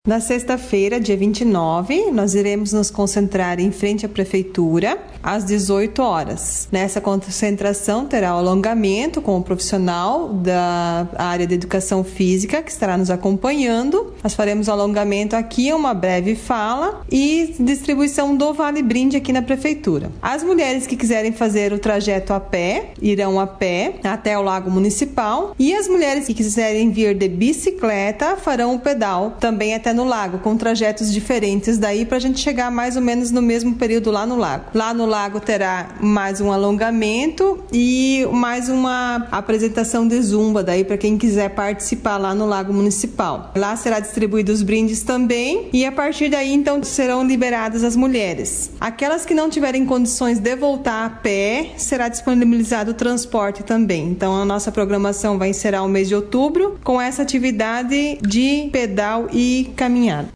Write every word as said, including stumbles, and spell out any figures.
Na sexta-feira, dia vinte e nove, nós iremos nos concentrar em frente à prefeitura às dezoito horas. Nessa concentração terá o alongamento com o profissional da área de educação física que estará nos acompanhando. Nós faremos o alongamento aqui, uma breve fala e distribuição do Vale Brinde aqui na prefeitura. As mulheres que quiserem fazer o trajeto a pé, irão a pé até o Lago Municipal, e as mulheres que quiserem vir de bicicleta farão o pedal também até no lago, com trajetos diferentes daí para a gente chegar mais ou menos no mesmo período lá no lago. Lá no lago terá mais um alongamento e mais uma apresentação de zumba daí para quem quiser participar lá no Lago Municipal. Lá será distribuído os brindes também e a partir daí então serão liberadas as mulheres. Aquelas que não tiverem condições de voltar a pé, será disponibilizado o transporte também. Então a nossa programação vai encerrar o mês de outubro com essa atividade de pedal e caminhada.